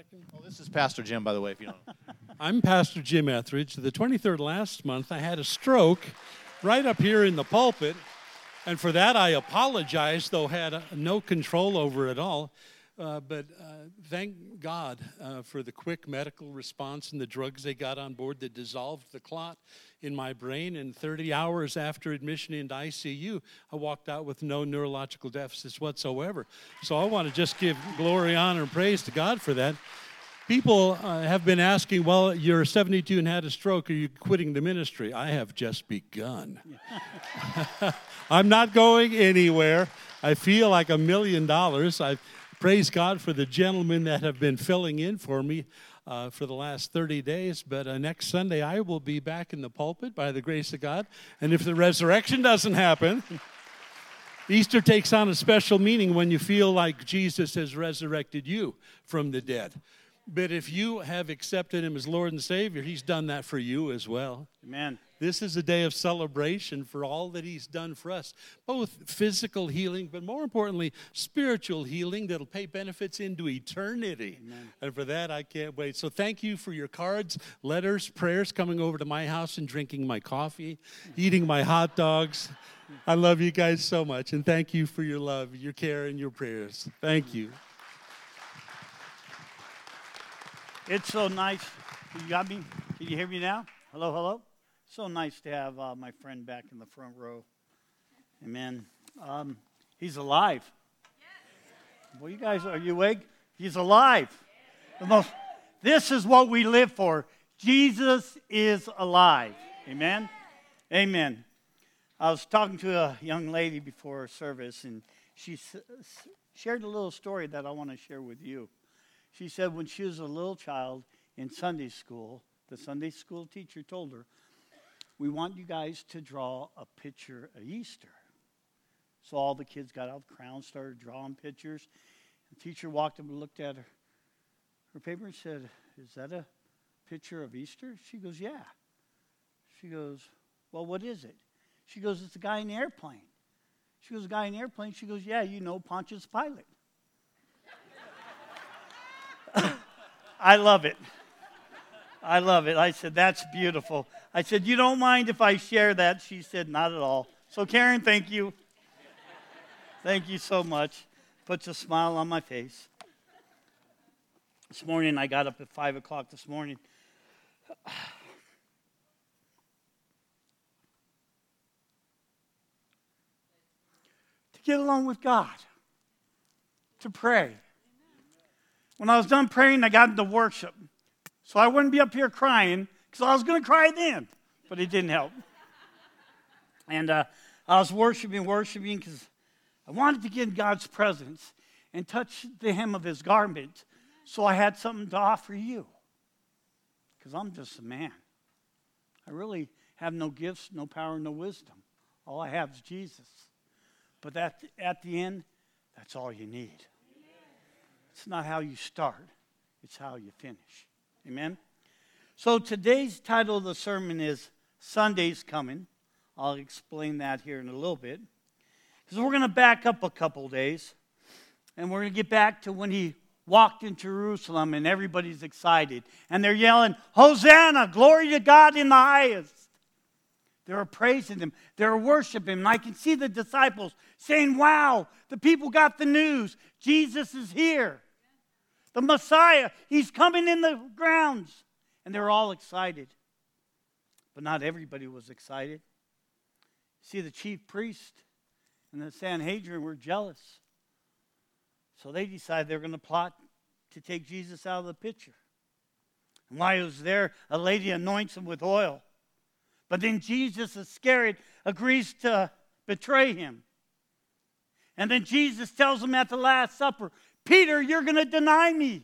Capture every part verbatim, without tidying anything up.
second? Well, this is Pastor Jim, by the way, if you don't know. I'm Pastor Jim Etheridge. The twenty-third last month, I had a stroke right up here in the pulpit. And for that, I apologize, though had uh, no control over it at all. Uh, but uh, thank God uh, for the quick medical response and the drugs they got on board that dissolved the clot in my brain. And thirty hours after admission into I C U, I walked out with no neurological deficits whatsoever. So I want to just give glory, honor, and praise to God for that. People uh, have been asking, well, you're seventy-two and had a stroke. Are you quitting the ministry? I have just begun. I'm not going anywhere. I feel like a million dollars. I praise God for the gentlemen that have been filling in for me uh, for the last thirty days. But uh, next Sunday, I will be back in the pulpit by the grace of God. And if the resurrection doesn't happen, Easter takes on a special meaning when you feel like Jesus has resurrected you from the dead. But if you have accepted him as Lord and Savior, he's done that for you as well. Amen. This is a day of celebration for all that he's done for us, both physical healing, but more importantly, spiritual healing that'll pay benefits into eternity. Amen. And for that, I can't wait. So thank you for your cards, letters, prayers, coming over to my house and drinking my coffee, eating my hot dogs. I love you guys so much, and thank you for your love, your care, and your prayers. Thank you. It's so nice. You got me? Can you hear me now? Hello, hello? So nice to have uh, my friend back in the front row. Amen. Um, he's alive. Yes. Well, you guys, are you awake? He's alive. Yes. The most. This is what we live for. Jesus is alive. Amen? Amen. I was talking to a young lady before service, and she s- shared a little story that I want to share with you. She said when she was a little child in Sunday school, the Sunday school teacher told her, we want you guys to draw a picture of Easter. So all the kids got out the crayons, started drawing pictures. The teacher walked up and looked at her, her paper and said, is that a picture of Easter? She goes, yeah. She goes, well, what is it? She goes, it's a guy in the airplane. She goes, a guy in the airplane? She goes, yeah, you know, Pontius Pilate. I love it. I love it. I said, that's beautiful. I said, you don't mind if I share that? She said, not at all. So, Karen, thank you. Thank you so much. Puts a smile on my face. This morning, I got up at five o'clock this morning. To get along with God. To pray. When I was done praying, I got into worship. So I wouldn't be up here crying, because I was going to cry then. But it didn't help. And uh, I was worshiping, worshiping, because I wanted to get in God's presence and touch the hem of his garment. So I had something to offer you. Because I'm just a man. I really have no gifts, no power, no wisdom. All I have is Jesus. But at, at the end, that's all you need. It's not how you start. It's how you finish. Amen? So today's title of the sermon is Sunday's Coming. I'll explain that here in a little bit. Because we're going to back up a couple days. And we're going to get back to when he walked in Jerusalem and everybody's excited. And they're yelling, Hosanna, glory to God in the highest. They were praising him. They were worshiping him. And I can see the disciples saying, wow, the people got the news. Jesus is here. The Messiah, he's coming in the grounds. And they're all excited. But not everybody was excited. See, the chief priest and the Sanhedrin were jealous. So they decided they were going to plot to take Jesus out of the picture. And while he was there, a lady anoints him with oil. But then Jesus Iscariot agrees to betray him. And then Jesus tells him at the Last Supper, Peter, you're going to deny me.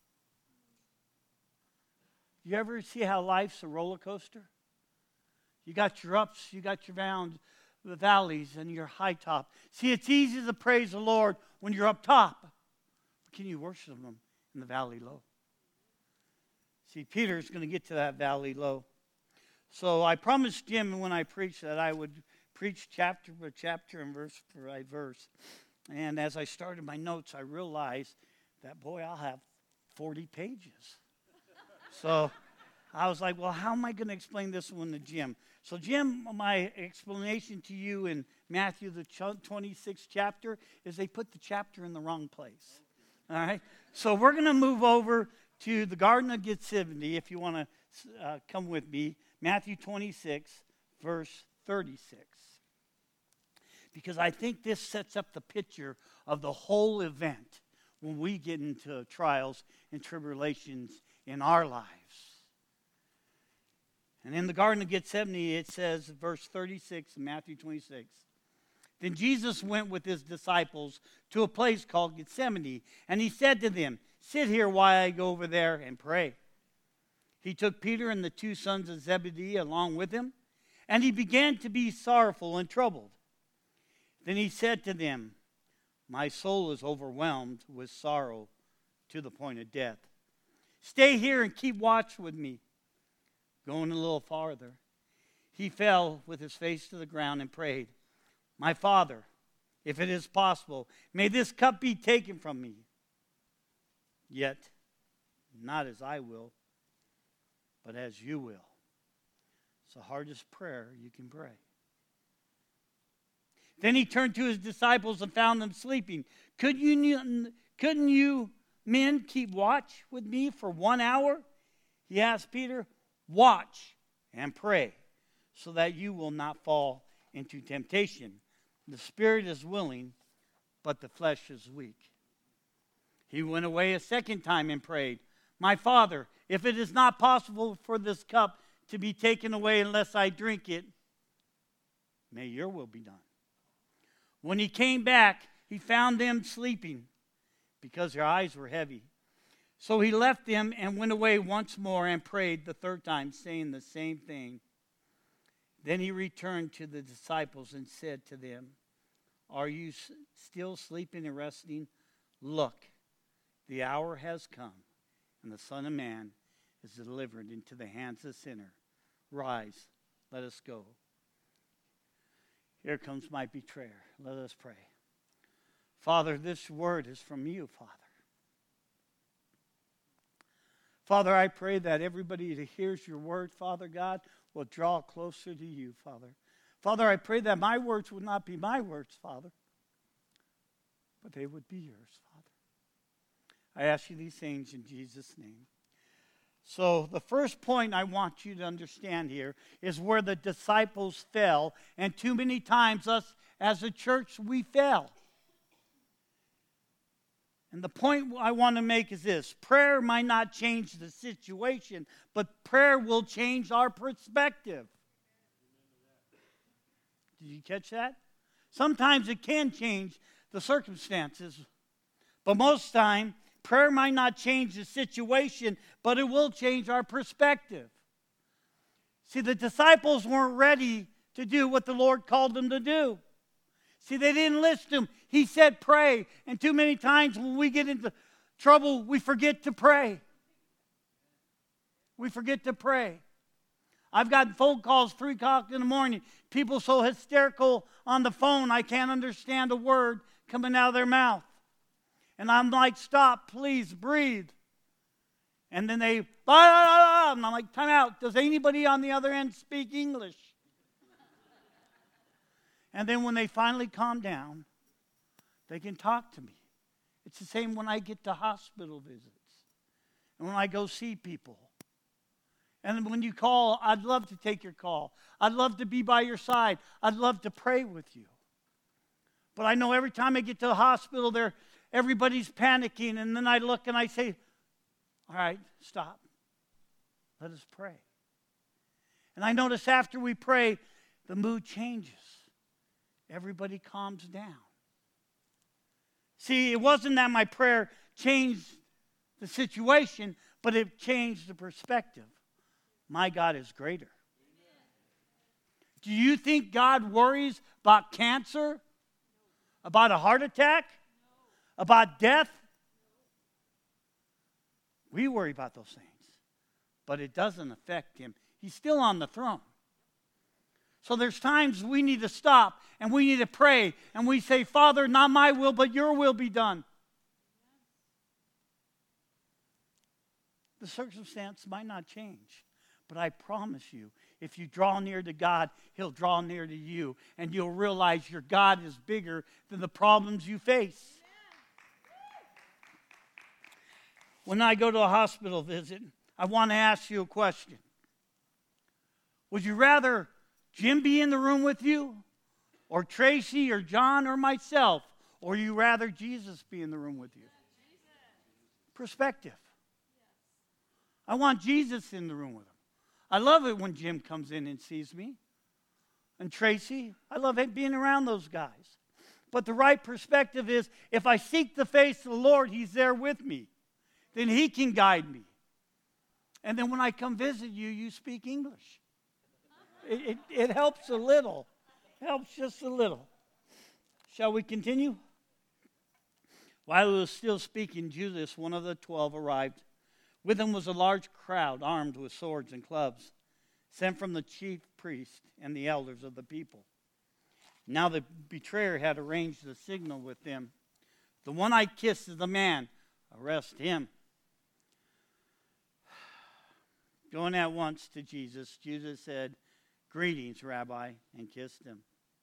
You ever see how life's a roller coaster? You got your ups, you got your downs, the valleys, and your high top. See, it's easy to praise the Lord when you're up top. Can you worship him in the valley low? See, Peter's going to get to that valley low. So I promised Jim when I preached that I would preach chapter by chapter and verse by verse. And as I started my notes, I realized that, boy, I'll have forty pages. So I was like, well, how am I going to explain this one to Jim? So, Jim, my explanation to you in Matthew, the twenty-sixth chapter, is they put the chapter in the wrong place. All right? So we're going to move over to the Garden of Gethsemane, if you want to uh, come with me. Matthew twenty-six, verse thirty-six. Because I think this sets up the picture of the whole event when we get into trials and tribulations in our lives. And in the Garden of Gethsemane, it says, verse thirty-six in Matthew twenty-six, then Jesus went with his disciples to a place called Gethsemane, and he said to them, sit here while I go over there and pray. He took Peter and the two sons of Zebedee along with him, and he began to be sorrowful and troubled. Then he said to them, my soul is overwhelmed with sorrow to the point of death. Stay here and keep watch with me. Going a little farther, he fell with his face to the ground and prayed, my Father, if it is possible, may this cup be taken from me. Yet, not as I will, but as you will. It's the hardest prayer you can pray. Then he turned to his disciples and found them sleeping. Could you, couldn't you men keep watch with me for one hour? He asked Peter. Watch and pray so that you will not fall into temptation. The spirit is willing, but the flesh is weak. He went away a second time and prayed, my Father, if it is not possible for this cup to be taken away unless I drink it, may your will be done. When he came back, he found them sleeping because their eyes were heavy. So he left them and went away once more and prayed the third time, saying the same thing. Then he returned to the disciples and said to them, are you still sleeping and resting? Look, the hour has come, and the Son of Man is delivered into the hands of the sinner. Rise, let us go. Here comes my betrayer. Let us pray. Father, this word is from you, Father. Father, I pray that everybody that hears your word, Father God, will draw closer to you, Father. Father, I pray that my words would not be my words, Father, but they would be yours, Father. I ask you these things in Jesus' name. So the first point I want you to understand here is where the disciples fell, and too many times us as a church, we fell. And the point I want to make is this. Prayer might not change the situation, but prayer will change our perspective. Did you catch that? Sometimes it can change the circumstances, but most time, prayer might not change the situation, but it will change our perspective. See, the disciples weren't ready to do what the Lord called them to do. See, they didn't listen to him. He said pray. And too many times when we get into trouble, we forget to pray. We forget to pray. I've gotten phone calls three o'clock in the morning. People so hysterical on the phone, I can't understand a word coming out of their mouth. And I'm like, stop, please, breathe. And then they, blah, blah, blah, and I'm like, time out. Does anybody on the other end speak English? And then when they finally calm down, they can talk to me. It's the same when I get to hospital visits and when I go see people. And when you call, I'd love to take your call. I'd love to be by your side. I'd love to pray with you. But I know every time I get to the hospital, there, everybody's panicking. And then I look and I say, all right, stop. Let us pray. And I notice after we pray, the mood changes. Everybody calms down. See, it wasn't that my prayer changed the situation, but it changed the perspective. My God is greater. Do you think God worries about cancer? About a heart attack? About death? We worry about those things, but it doesn't affect him. He's still on the throne. So there's times we need to stop and we need to pray and we say, Father, not my will, but your will be done. circumstance might not change. But I promise you, if you draw near to God, He'll draw near to you. And you'll realize your God is bigger than the problems you face. When I go to a hospital visit, I want to ask you a question. Would you rather Jim be in the room with you? Or Tracy or John or myself? Or you rather Jesus be in the room with you? Perspective. I want Jesus in the room with him. I love it when Jim comes in and sees me. And Tracy, I love it being around those guys. But the right perspective is, if I seek the face of the Lord, He's there with me. Then He can guide me. And then when I come visit you, you speak English. It, it, it helps a little. Helps just a little. Shall we continue? While he was still speaking, Judas, one of the twelve, arrived. With him was a large crowd armed with swords and clubs, sent from the chief priest and the elders of the people. Now the betrayer had arranged a signal with them. The one I kissed is the man. Arrest him. Going at once to Jesus, Jesus said, "Greetings, Rabbi," and kissed him.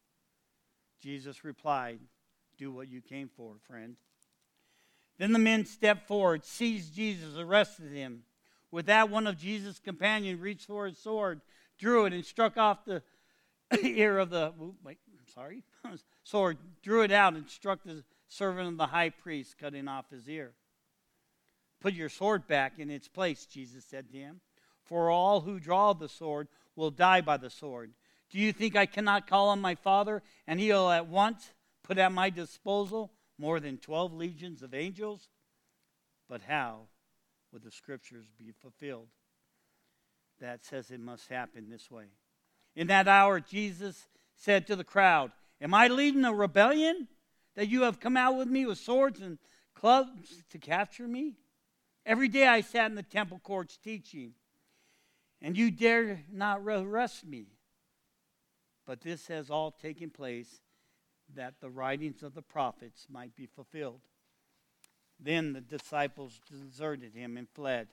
Jesus replied, "Do what you came for, friend." Then the men stepped forward, seized Jesus, arrested him. With that, one of Jesus' companions reached for his sword, drew it, and struck off the ear of the, wait, I'm sorry, sword, drew it out and struck the servant of the high priest, cutting off his ear. "Put your sword back in its place," Jesus said to him, "for all who draw the sword will die by the sword. Do you think I cannot call on my Father, and He will at once put at my disposal more than twelve legions of angels? But how would the Scriptures be fulfilled that says it must happen this way?" In that hour, Jesus said to the crowd, "Am I leading a rebellion that you have come out with me with swords and clubs to capture me? Every day I sat in the temple courts teaching, and you dare not arrest me. But this has all taken place that the writings of the prophets might be fulfilled." Then the disciples deserted him and fled.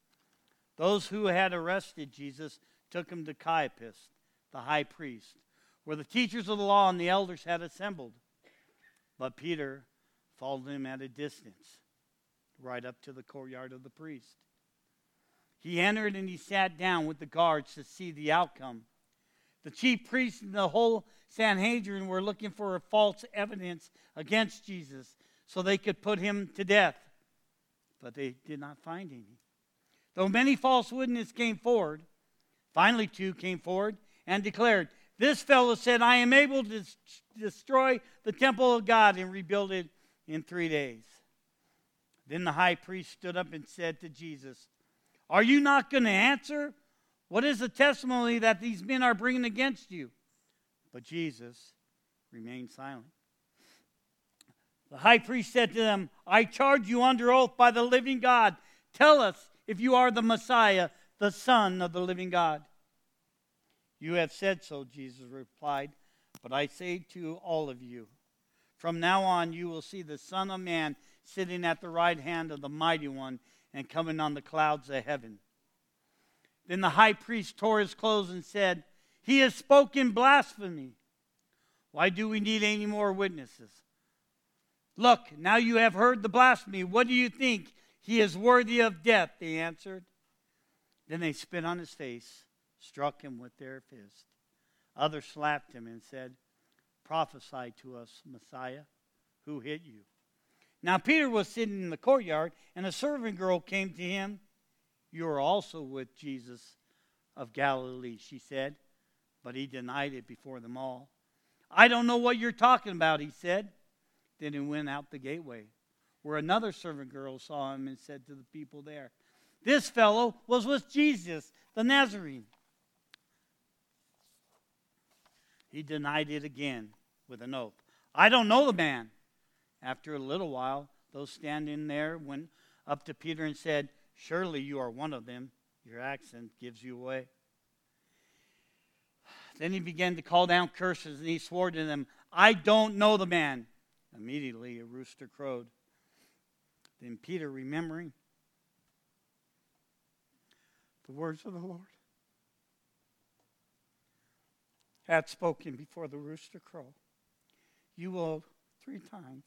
Those who had arrested Jesus took him to Caiaphas, the high priest, where the teachers of the law and the elders had assembled. But Peter followed him at a distance, right up to the courtyard of the priest. He entered and he sat down with the guards to see the outcome. The chief priests and the whole Sanhedrin were looking for a false evidence against Jesus so they could put him to death. But they did not find any. Though many false witnesses came forward, finally two came forward and declared, "This fellow said, I am able to destroy the temple of God and rebuild it in three days." Then the high priest stood up and said to Jesus, "Are you not going to answer? What is the testimony that these men are bringing against you?" But Jesus remained silent. The high priest said to them, "I charge you under oath by the living God. Tell us if you are the Messiah, the Son of the living God." "You have said so," Jesus replied, "but I say to all of you, from now on you will see the Son of Man sitting at the right hand of the Mighty One and coming on the clouds of heaven." Then the high priest tore his clothes and said, "He has spoken blasphemy. Why do we need any more witnesses? Look, now you have heard the blasphemy. What do you think? He is worthy of death," they answered. Then they spit on his face, struck him with their fist. Others slapped him and said, "Prophesy to us, Messiah, who hit you?" Now Peter was sitting in the courtyard, and a servant girl came to him. "You are also with Jesus of Galilee," she said, but he denied it before them all. "I don't know what you're talking about," he said. Then he went out the gateway, where another servant girl saw him and said to the people there, "This fellow was with Jesus, the Nazarene." He denied it again with an oath. "I don't know the man." After a little while, those standing there went up to Peter and said, "Surely you are one of them. Your accent gives you away." Then he began to call down curses, and he swore to them, "I don't know the man." Immediately a rooster crowed. Then Peter, remembering The words of the Lord had spoken before the rooster crow. You will three times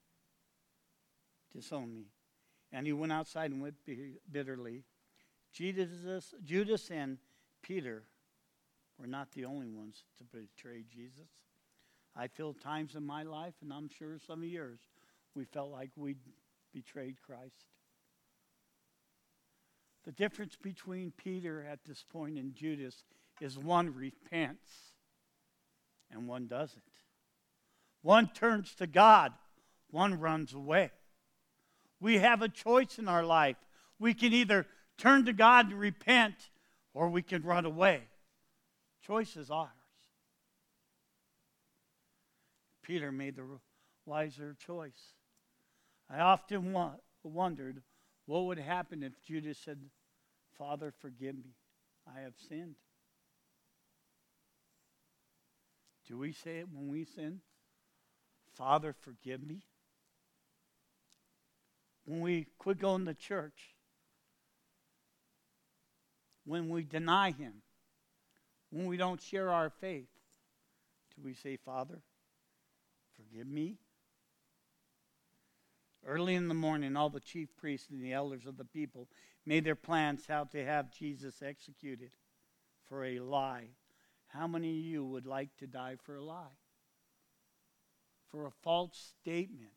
disown me. And he went outside and wept bitterly. Judas, Judas and Peter were not the only ones to betray Jesus. I feel times in my life, and I'm sure some of yours, we felt like we betrayed Christ. The difference between Peter at this point and Judas is one repents and one doesn't. One turns to God, one runs away. We have a choice in our life. We can either turn to God and repent, or we can run away. Choice is ours. Peter made the wiser choice. I often wa- wondered what would happen if Judas said, Father, forgive me. I have sinned. Do we say it when we sin? Father, forgive me. When we quit going to church, when we deny Him, when we don't share our faith, do we say, Father, forgive me? Early in the morning, all the chief priests and the elders of the people made their plans how to have Jesus executed for a lie. How many of you would like to die for a lie? For a false statement?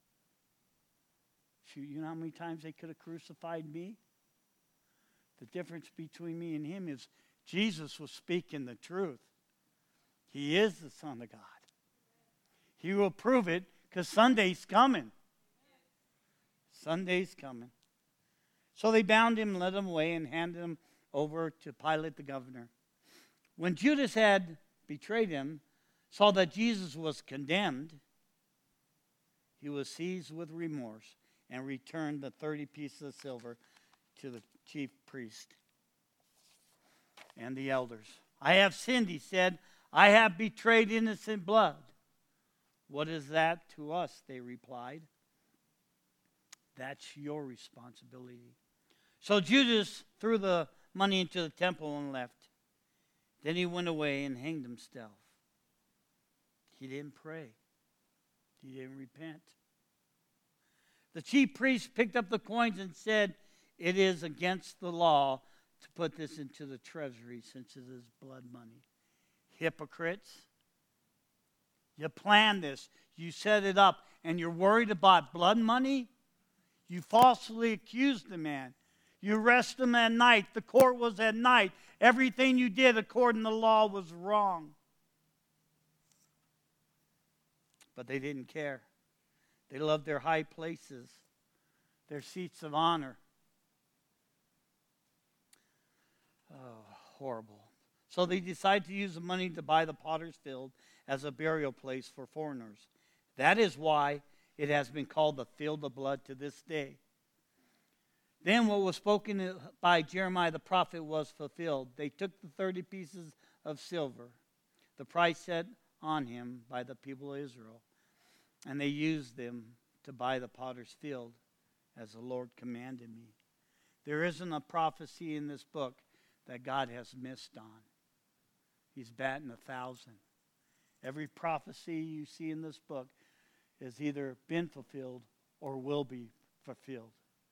Shoot, you know how many times they could have crucified me? The difference between me and him is Jesus was speaking the truth. He is the Son of God. He will prove it because Sunday's coming. Sunday's coming. So they bound him, led him away, and handed him over to Pilate the governor. When Judas had betrayed him, saw that Jesus was condemned, he was seized with remorse and returned the thirty pieces of silver to the chief priest and the elders. I have sinned, he said. I have betrayed innocent blood. What is that to us? They replied. That's your responsibility. So Judas threw the money into the temple and left. Then he went away and hanged himself. He didn't pray. He didn't repent. The chief priest picked up the coins and said, it is against the law to put this into the treasury since it is blood money. Hypocrites. You planned this. You set it up. And you're worried about blood money? You falsely accused the man. You arrested him at night. The court was at night. Everything you did according to law was wrong. But they didn't care. They loved their high places, their seats of honor. Oh, horrible. So they decided to use the money to buy the potter's field as a burial place for foreigners. That is why it has been called the field of blood to this day. Then what was spoken by Jeremiah the prophet was fulfilled. They took the thirty pieces of silver, the price set on him by the people of Israel, and they used them to buy the potter's field as the Lord commanded me. There isn't a prophecy in this book that God has missed on. He's batting a thousand. Every prophecy you see in this book has either been fulfilled or will be fulfilled.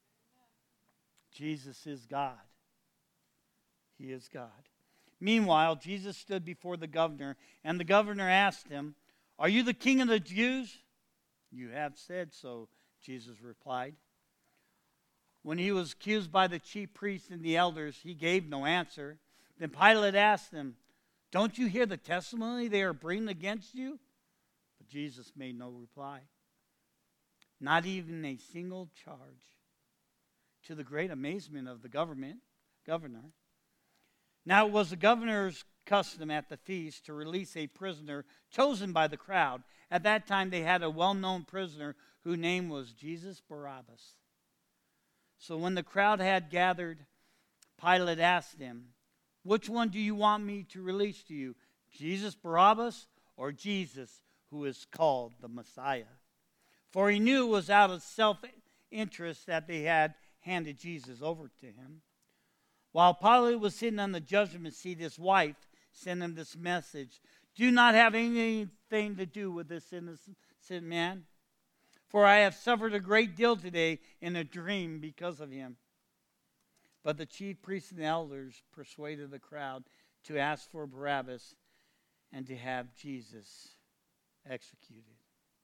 Jesus is God. He is God. Meanwhile, Jesus stood before the governor, and the governor asked him, are you the king of the Jews? You have said so, Jesus replied. When he was accused by the chief priests and the elders, he gave no answer. Then Pilate asked him, don't you hear the testimony they are bringing against you? But Jesus made no reply. Not even a single charge. To the great amazement of the government, governor. Now it was the governor's custom at the feast to release a prisoner chosen by the crowd. At that time they had a well-known prisoner whose name was Jesus Barabbas. So when the crowd had gathered, Pilate asked him, which one do you want me to release to you, Jesus Barabbas or Jesus who is called the Messiah? For he knew it was out of self-interest that they had handed Jesus over to him. While Pilate was sitting on the judgment seat, his wife sent him this message: do not have anything to do with this innocent man, for I have suffered a great deal today in a dream because of him. But the chief priests and elders persuaded the crowd to ask for Barabbas and to have Jesus executed.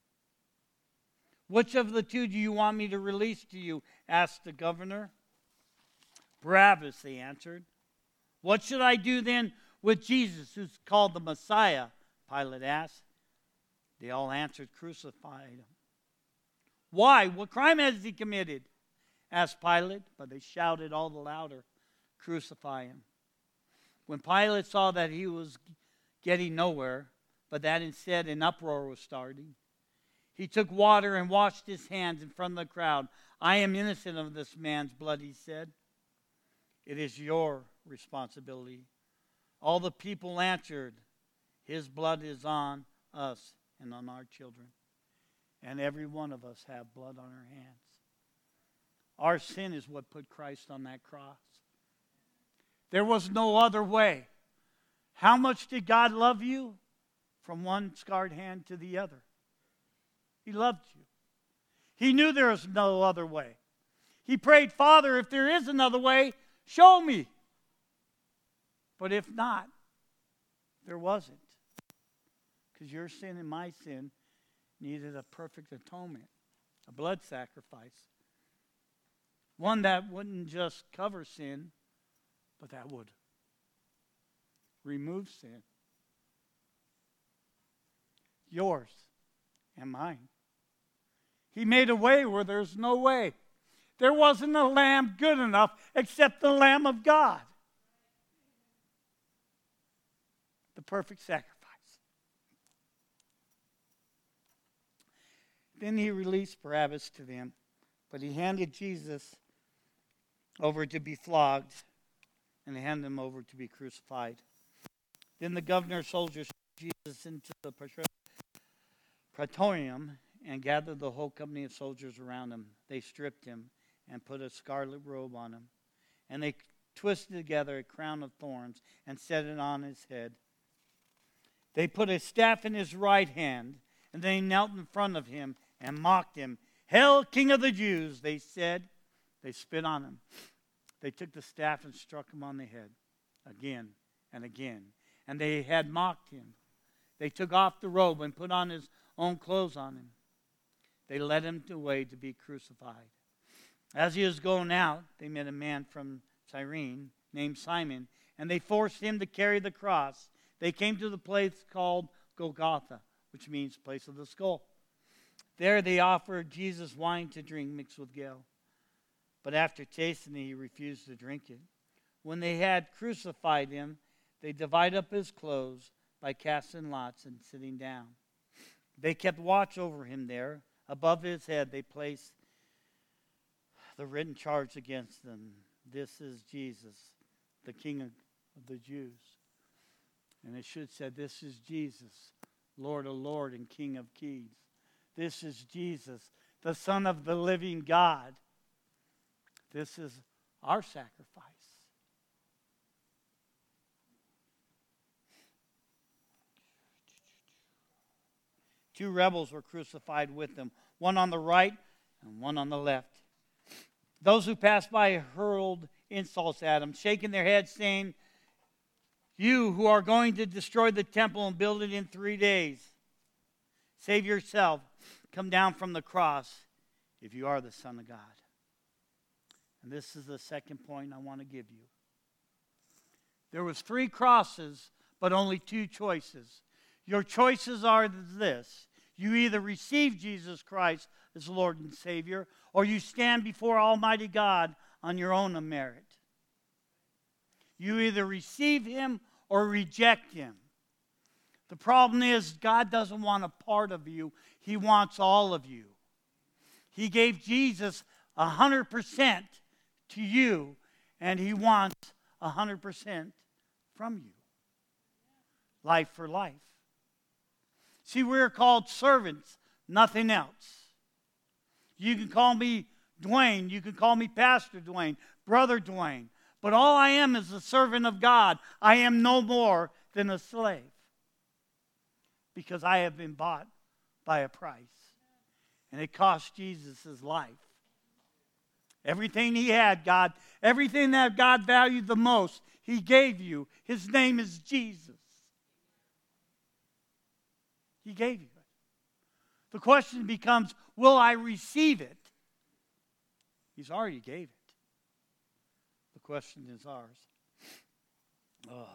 Which of the two do you want me to release to you? Asked the governor. Barabbas, they answered. What should I do then with Jesus, who's called the Messiah? Pilate asked. They all answered, crucify him. Why? What crime has he committed? Asked Pilate, but they shouted all the louder, crucify him. When Pilate saw that he was getting nowhere, but that instead an uproar was starting, he took water and washed his hands in front of the crowd. I am innocent of this man's blood, he said. It is your responsibility. All the people answered, his blood is on us and on our children. And every one of us have blood on our hands. Our sin is what put Christ on that cross. There was no other way. How much did God love you? From one scarred hand to the other. He loved you. He knew there was no other way. He prayed, Father, if there is another way, show me. But if not, there wasn't. Because your sin and my sin needed a perfect atonement, a blood sacrifice. One that wouldn't just cover sin, but that would remove sin. Yours and mine. He made a way where there's no way. There wasn't a lamb good enough except the Lamb of God. The perfect sacrifice. Then he released Barabbas to them, but he handed Jesus over to be flogged, and he handed him over to be crucified. Then the governor's soldiers took Jesus into the praetorium and gathered the whole company of soldiers around him. They stripped him and put a scarlet robe on him, and they twisted together a crown of thorns and set it on his head. They put a staff in his right hand, and they knelt in front of him and mocked him. Hail, King of the Jews, they said. They spit on him. They took the staff and struck him on the head again and again. And they had mocked him. They took off the robe and put on his own clothes on him. They led him away to be crucified. As he was going out, they met a man from Cyrene named Simon, and they forced him to carry the cross. They came to the place called Golgotha, which means place of the skull. There they offered Jesus wine to drink mixed with gall. But after tasting it, he refused to drink it. When they had crucified him, they divided up his clothes by casting lots and sitting down. They kept watch over him there. Above his head they placed the written charge against them. This is Jesus, the King of the Jews. And it should say, this is Jesus, Lord of Lords and King of Kings. This is Jesus, the Son of the living God. This is our sacrifice. Two rebels were crucified with them, one on the right and one on the left. Those who passed by hurled insults at him, shaking their heads, saying, you who are going to destroy the temple and build it in three days, save yourself, come down from the cross if you are the Son of God. And this is the second point I want to give you. There was three crosses, but only two choices. Your choices are this. You either receive Jesus Christ as Lord and Savior, or you stand before Almighty God on your own merit. You either receive Him or reject Him. The problem is God doesn't want a part of you. He wants all of you. He gave Jesus one hundred percent to you, and He wants one hundred percent from you. Life for life. See, we're called servants, nothing else. You can call me Dwayne. You can call me Pastor Dwayne, Brother Dwayne. But all I am is a servant of God. I am no more than a slave. Because I have been bought by a price. And it cost Jesus his life. Everything he had, God, everything that God valued the most, he gave you. His name is Jesus. He gave you it. The question becomes, will I receive it? He's already gave it. The question is ours. Oh.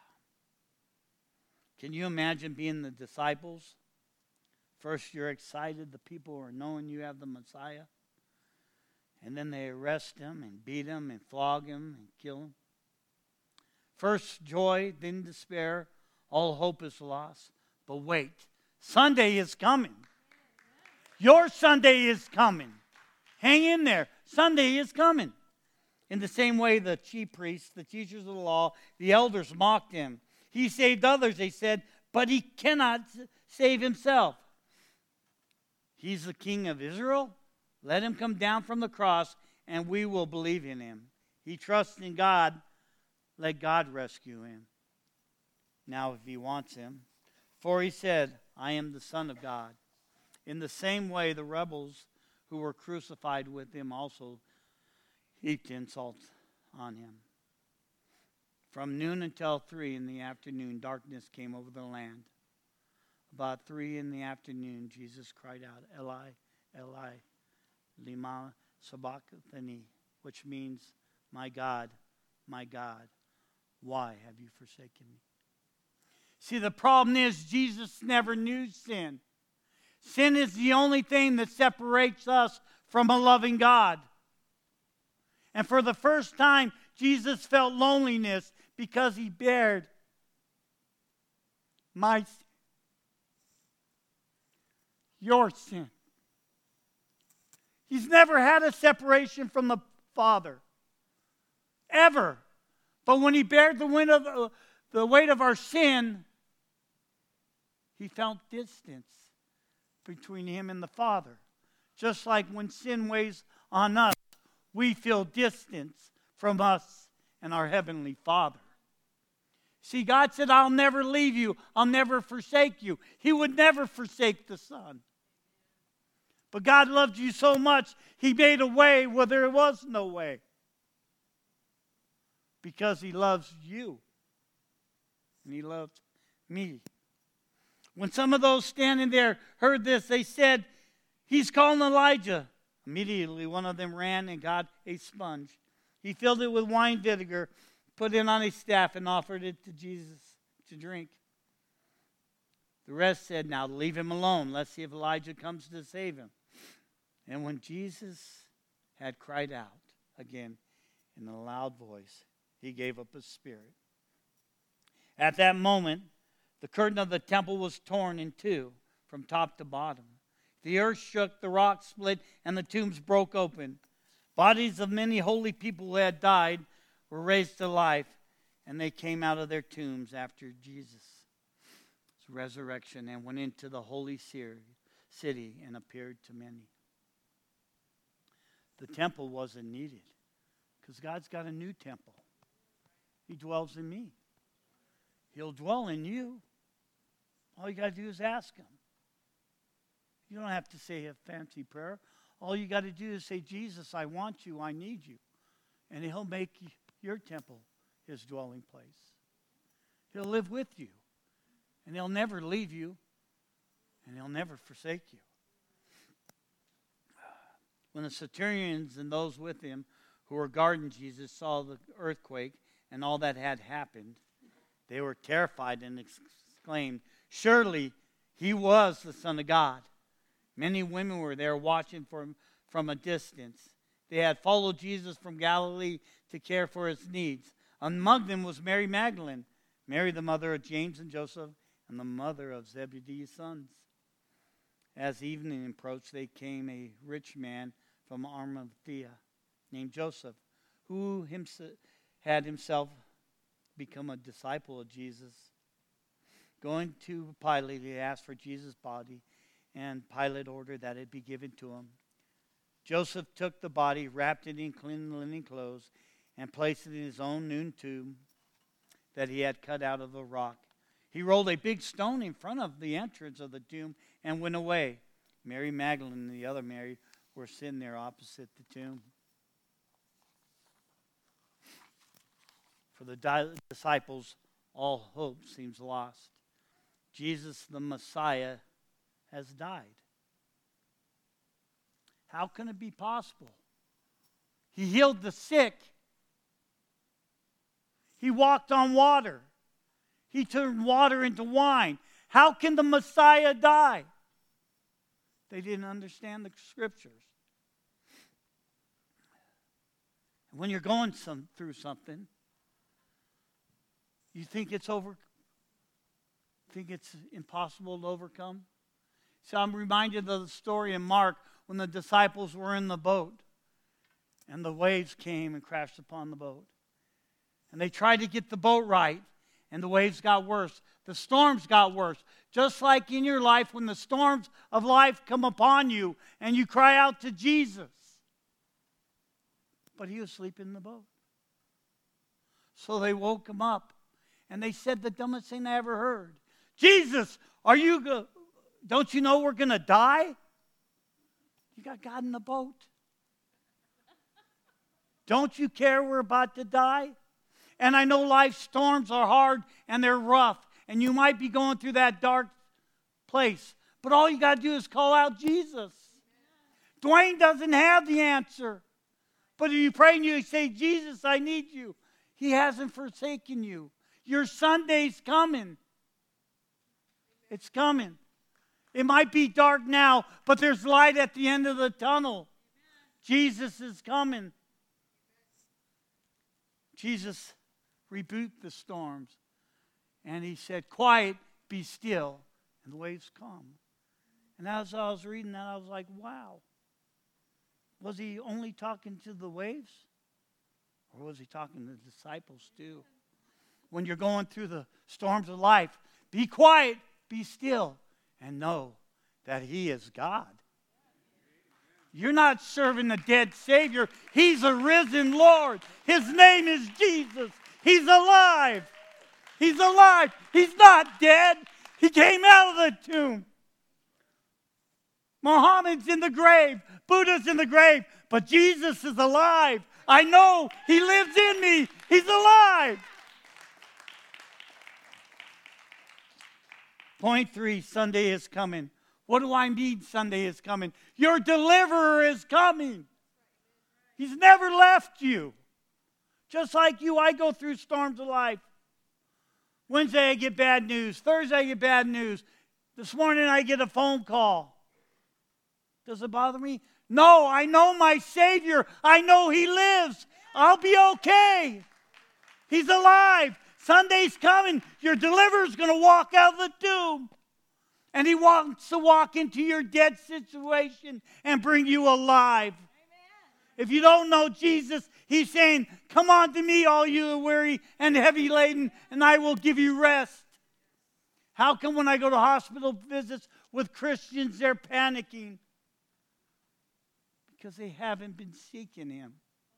Can you imagine being the disciples? First you're excited, the people are knowing you have the Messiah. And then they arrest him and beat him and flog him and kill him. First joy, then despair. All hope is lost. But wait, Sunday is coming. Your Sunday is coming. Hang in there. Sunday is coming. In the same way, the chief priests, the teachers of the law, the elders mocked him. He saved others, they said, but he cannot save himself. He's the king of Israel. Let him come down from the cross, and we will believe in him. He trusts in God. Let God rescue him. Now, if he wants him. For he said, I am the Son of God. In the same way, the rebels who were crucified with him also heaped insults on him. From noon until three in the afternoon, darkness came over the land. About three in the afternoon, Jesus cried out, Eli, Eli, lima sabachthani, which means, my God, my God, why have you forsaken me? See, the problem is Jesus never knew sin. Sin is the only thing that separates us from a loving God. And for the first time, Jesus felt loneliness because he bared my sin, your sin. He's never had a separation from the Father, ever. But when he bared the weight of, uh, the weight of our sin, he felt distance between him and the Father. Just like when sin weighs on us, we feel distance from us and our Heavenly Father. See, God said, I'll never leave you. I'll never forsake you. He would never forsake the Son. But God loved you so much, he made a way where there was no way. Because he loves you. And he loved me. When some of those standing there heard this, they said, he's calling Elijah. Immediately one of them ran and got a sponge. He filled it with wine vinegar, put it on his staff, and offered it to Jesus to drink. The rest said, now leave him alone. Let's see if Elijah comes to save him. And when Jesus had cried out again in a loud voice, he gave up his spirit. At that moment, the curtain of the temple was torn in two from top to bottom. The earth shook, the rocks split, and the tombs broke open. Bodies of many holy people who had died were raised to life, and they came out of their tombs after Jesus' resurrection and went into the holy city and appeared to many. The temple wasn't needed because God's got a new temple. He dwells in me. He'll dwell in you. All you got to do is ask him. You don't have to say a fancy prayer. All you got to do is say, Jesus, I want you, I need you. And he'll make your temple his dwelling place. He'll live with you. And he'll never leave you. And he'll never forsake you. When the centurions and those with him who were guarding Jesus saw the earthquake and all that had happened, they were terrified and exclaimed, surely he was the Son of God. Many women were there watching for him from a distance. They had followed Jesus from Galilee to care for his needs. Among them was Mary Magdalene, Mary the mother of James and Joseph, and the mother of Zebedee's sons. As evening approached, there came a rich man from Arimathea named Joseph, who himself had himself become a disciple of Jesus. Going to Pilate, he asked for Jesus' body, and Pilate ordered that it be given to him. Joseph took the body, wrapped it in clean linen clothes, and placed it in his own new tomb that he had cut out of the rock. He rolled a big stone in front of the entrance of the tomb and went away. Mary Magdalene and the other Mary were sitting there opposite the tomb. For the di- disciples, all hope seems lost. Jesus, the Messiah, has died. How can it be possible? He healed the sick. He walked on water. He turned water into wine. How can the Messiah die? They didn't understand the scriptures. When you're going some, through something, you think it's over, think it's impossible to overcome? So I'm reminded of the story in Mark when the disciples were in the boat and the waves came and crashed upon the boat. And they tried to get the boat right, and the waves got worse. The storms got worse. Just like in your life, when the storms of life come upon you and you cry out to Jesus. But he was sleeping in the boat. So they woke him up, and they said the dumbest thing I ever heard. Jesus, are you go- don't you know we're going to die? You got God in the boat. Don't you care we're about to die? And I know life storms are hard and they're rough. And you might be going through that dark place. But all you got to do is call out Jesus. Dwayne doesn't have the answer. But if you pray and you say, Jesus, I need you. He hasn't forsaken you. Your Sunday's coming. It's coming. It might be dark now, but there's light at the end of the tunnel. Jesus is coming. Jesus rebuked the storms. And he said, quiet, be still. And the waves calm. And as I was reading that, I was like, wow. Was he only talking to the waves? Or was he talking to the disciples too? When you're going through the storms of life, be quiet, be still, and know that he is God. You're not serving a dead Savior. He's a risen Lord. His name is Jesus. He's alive. He's alive. He's not dead. He came out of the tomb. Muhammad's in the grave. Buddha's in the grave. But Jesus is alive. I know he lives in me. He's alive. Point three, Sunday is coming. What do I mean Sunday is coming? Your deliverer is coming. He's never left you. Just like you, I go through storms of life. Wednesday I get bad news. Thursday I get bad news. This morning I get a phone call. Does it bother me? No, I know my Savior. I know He lives. I'll be okay. He's alive. Sunday's coming. Your deliverer's going to walk out of the tomb. And He wants to walk into your dead situation and bring you alive. Amen. If you don't know Jesus, He's saying, come on to me, all you are weary and heavy laden, and I will give you rest. How come when I go to hospital visits with Christians, they're panicking? Because they haven't been seeking Him.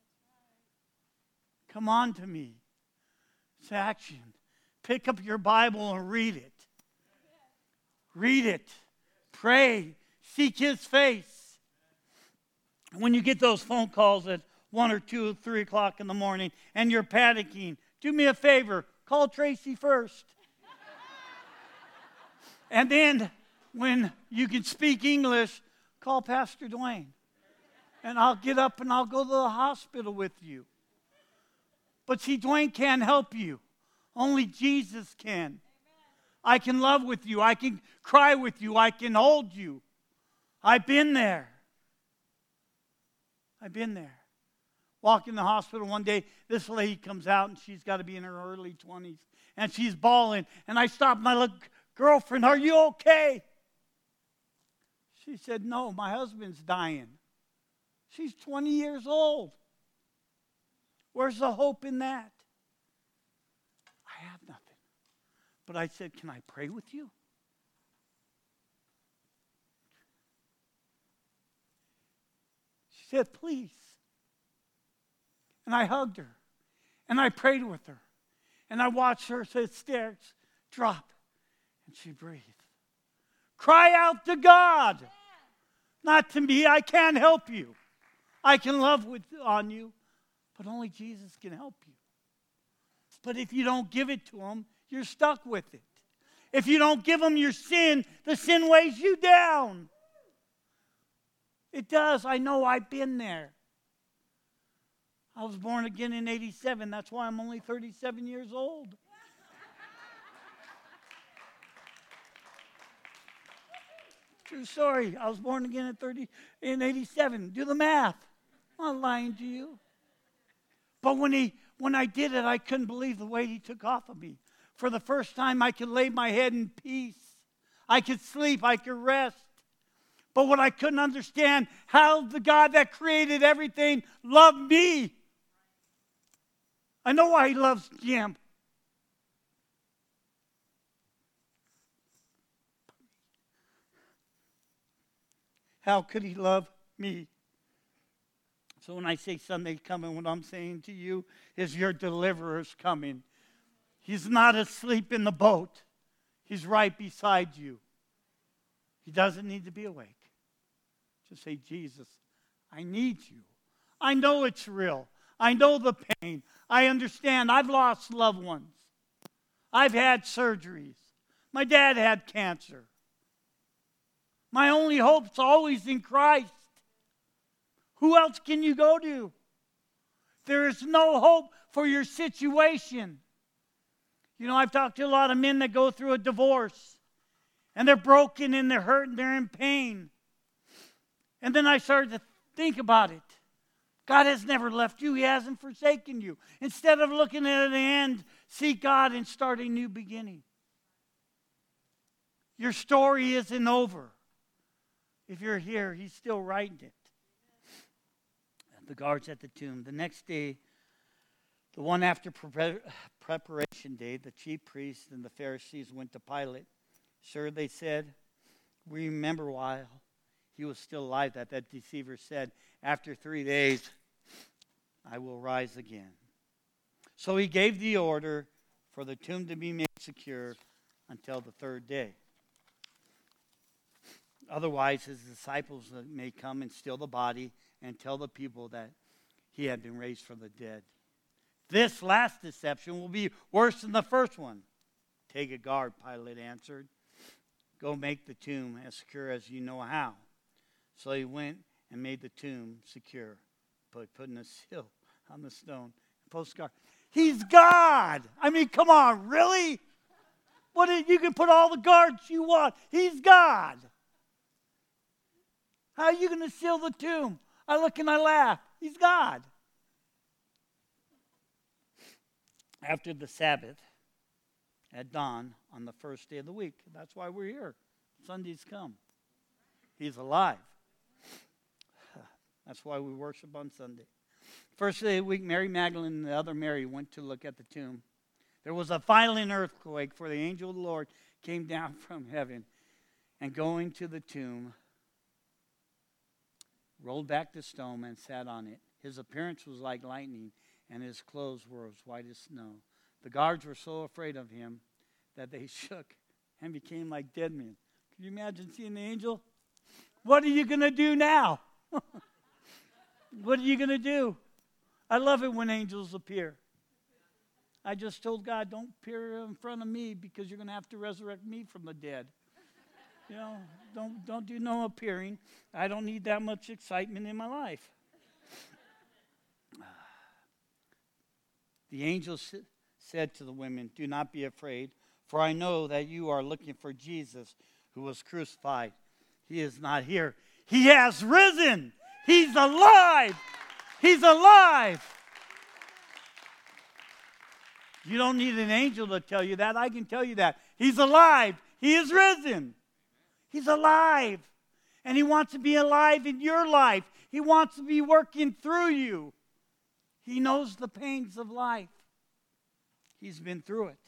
Come on to me. It's action. Pick up your Bible and read it. Read it. Pray. Seek His face. When you get those phone calls at one or two or three o'clock in the morning and you're panicking, do me a favor. Call Tracy first. And then when you can speak English, call Pastor Dwayne. And I'll get up and I'll go to the hospital with you. But see, Dwayne can't help you. Only Jesus can. I can love with you. I can cry with you. I can hold you. I've been there. I've been there. Walk in the hospital one day, this lady comes out and she's got to be in her early twenties. And she's bawling. And I stop and I look, girlfriend, are you okay? She said, no, my husband's dying. She's twenty years old. Where's the hope in that? I have nothing. But I said, can I pray with you? She said, please. And I hugged her. And I prayed with her. And I watched her stairs drop. And she breathed. Cry out to God. Not to me. I can't help you. I can love with, on you. But only Jesus can help you. But if you don't give it to him, you're stuck with it. If you don't give him your sin, the sin weighs you down. It does. I know. I've been there. I was born again in eighty-seven. That's why I'm only thirty-seven years old. True story. I was born again at thirty in eighty-seven. Do the math. I'm not lying to you. But when he when I did it, I couldn't believe the weight he took off of me. For the first time, I could lay my head in peace. I could sleep. I could rest. But what I couldn't understand, how the God that created everything loved me. I know why he loves Jim. How could he love me? So when I say Sunday's coming, what I'm saying to you is your deliverer's coming. He's not asleep in the boat. He's right beside you. He doesn't need to be awake. Just say, Jesus, I need you. I know it's real. I know the pain. I understand. I've lost loved ones. I've had surgeries. My dad had cancer. My only hope's always in Christ. Who else can you go to? There is no hope for your situation. You know, I've talked to a lot of men that go through a divorce. And they're broken and they're hurt and they're in pain. And then I started to think about it. God has never left you. He hasn't forsaken you. Instead of looking at the end, seek God and start a new beginning. Your story isn't over. If you're here, he's still writing it. The guards at the tomb. The next day, the one after pre- preparation day, the chief priests and the Pharisees went to Pilate. Sir, they said, we remember while he was still alive that that deceiver said, after three days, I will rise again. So he gave the order for the tomb to be made secure until the third day. Otherwise, his disciples may come and steal the body and tell the people that he had been raised from the dead. This last deception will be worse than the first one. Take a guard, Pilate answered. Go make the tomb as secure as you know how. So he went and made the tomb secure, by putting a seal on the stone. Postcard. He's God. I mean, come on, really? What is, you can put all the guards you want. He's God. How are you going to seal the tomb? I look and I laugh. He's God. After the Sabbath, at dawn on the first day of the week. That's why we're here. Sunday's come. He's alive. That's why we worship on Sunday. First day of the week, Mary Magdalene and the other Mary went to look at the tomb. There was a violent earthquake, for the angel of the Lord came down from heaven, and going to the tomb, rolled back the stone and sat on it. His appearance was like lightning, and his clothes were as white as snow. The guards were so afraid of him that they shook and became like dead men. Can you imagine seeing the angel? What are you going to do now? What are you going to do? I love it when angels appear. I just told God, don't appear in front of me because you're going to have to resurrect me from the dead. You know, don't don't do no appearing. I don't need that much excitement in my life. The angel said to the women, do not be afraid, for I know that you are looking for Jesus who was crucified. He is not here. He has risen. He's alive. He's alive. You don't need an angel to tell you that. I can tell you that. He's alive. He is risen. He's alive. And he wants to be alive in your life. He wants to be working through you. He knows the pains of life. He's been through it.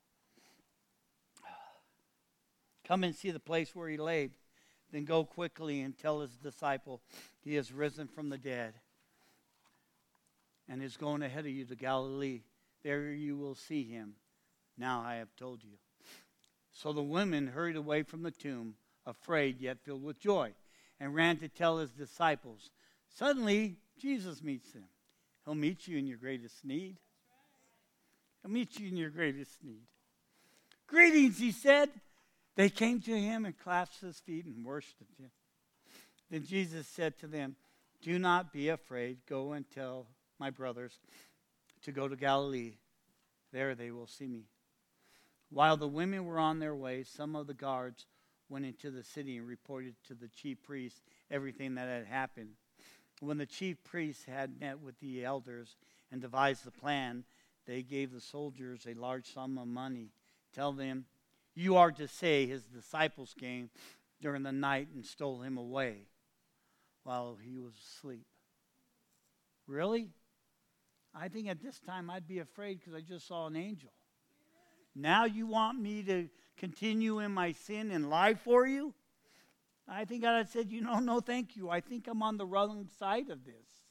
Come and see the place where he laid. Then go quickly and tell his disciple he is risen from the dead. and is going ahead of you to Galilee. There you will see him. Now I have told you." So the women hurried away from the tomb, afraid yet filled with joy, and ran to tell his disciples. Suddenly, Jesus meets them. He'll meet you in your greatest need. He'll meet you in your greatest need. "Greetings," he said. They came to him and clasped his feet and worshipped him. Then Jesus said to them, "Do not be afraid. Go and tell my brothers to go to Galilee. There they will see me." While the women were on their way, some of the guards went into the city and reported to the chief priests everything that had happened. When the chief priests had met with the elders and devised the plan, they gave the soldiers a large sum of money. "Tell them, you are to say his disciples came during the night and stole him away while he was asleep." Really? I think at this time I'd be afraid because I just saw an angel. Now you want me to continue in my sin and lie for you? I think God had said, you know, no thank you. I think I'm on the wrong side of this.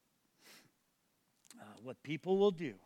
Uh, what people will do.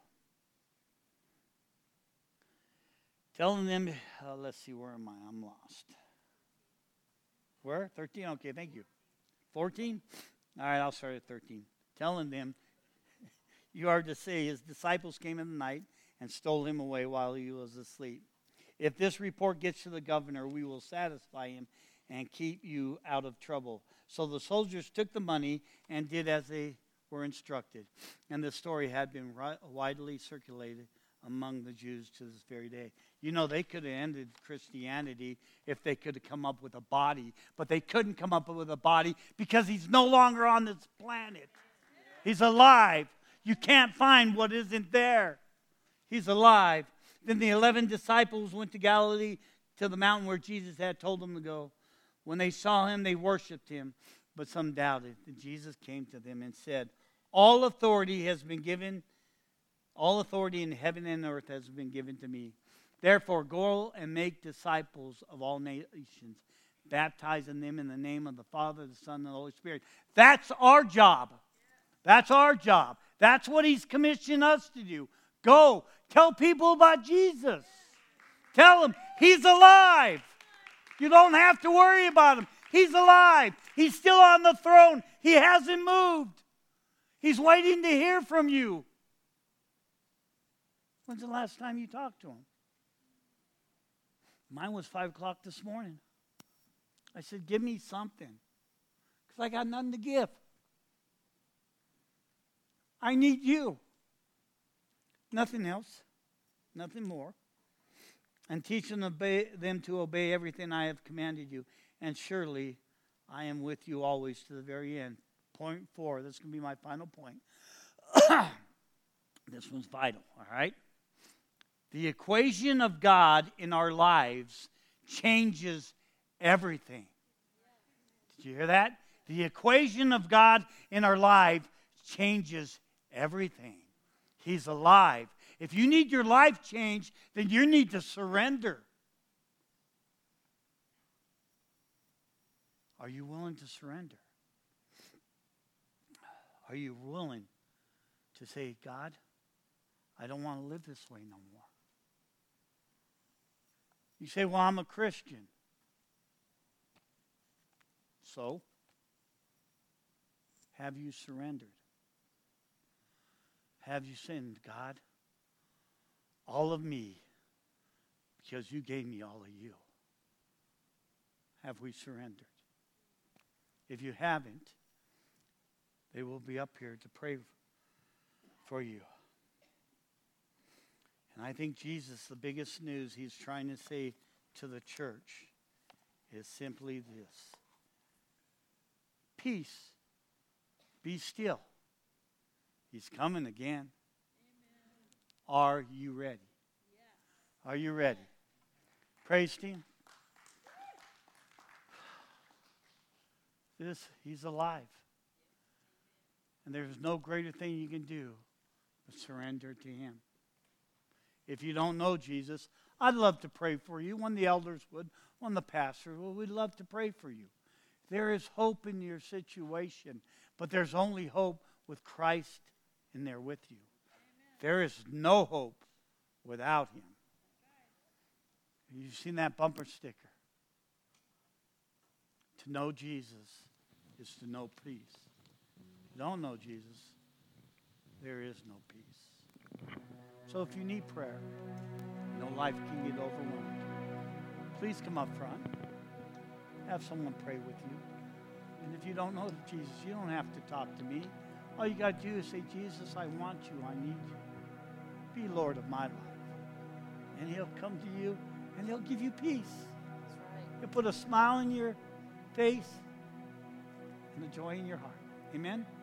Telling them, uh, let's see, where am I? I'm lost. Where? thirteen? Okay, thank you. fourteen? All right, I'll start at thirteen. Telling them, you are to say his disciples came in the night and stole him away while he was asleep. If this report gets to the governor, we will satisfy him and keep you out of trouble. So the soldiers took the money and did as they were instructed. And the story had been ri- widely circulated among the Jews to this very day. You know, they could have ended Christianity if they could have come up with a body, but they couldn't come up with a body because he's no longer on this planet. He's alive. You can't find what isn't there. He's alive. Then the eleven disciples went to Galilee, to the mountain where Jesus had told them to go. When they saw him, they worshipped him, but some doubted. And Jesus came to them and said, "All authority has been given, all authority in heaven and earth has been given to me. Therefore, go and make disciples of all nations, baptizing them in the name of the Father, the Son, and the Holy Spirit." That's our job. That's our job. That's what he's commissioned us to do. Go, tell people about Jesus. Tell them he's alive. You don't have to worry about him. He's alive. He's still on the throne. He hasn't moved. He's waiting to hear from you. When's the last time you talked to him? Mine was five o'clock this morning. I said, give me something, because I got nothing to give. I need you. Nothing else. Nothing more. And teach them, obey, them to obey everything I have commanded you. And surely I am with you always to the very end. Point four. This is going to be my final point. This one's vital, all right? The equation of God in our lives changes everything. Did you hear that? The equation of God in our life changes everything. He's alive. If you need your life changed, then you need to surrender. Are you willing to surrender? Are you willing to say, God, I don't want to live this way no more? You say, well, I'm a Christian. So, have you surrendered? Have you sinned, God? All of me, because you gave me all of you. Have we surrendered? If you haven't, they will be up here to pray for you. And I think Jesus, the biggest news he's trying to say to the church is simply this. Peace. Be still. He's coming again. Are you ready? Are you ready? Praise team. This, he's alive. And there's no greater thing you can do but surrender to him. If you don't know Jesus, I'd love to pray for you. One of the elders would, one of the pastors would. We'd love to pray for you. There is hope in your situation, but there's only hope with Christ in there with you. There is no hope without him. You've seen that bumper sticker. To know Jesus is to know peace. If you don't know Jesus, there is no peace. So if you need prayer, you know life can get overwhelmed, please come up front. Have someone pray with you. And if you don't know Jesus, you don't have to talk to me. All you got to do is say, Jesus, I want you. I need you. Be Lord of my life. And he'll come to you and he'll give you peace. That's right. He'll put a smile in your face and a joy in your heart. Amen?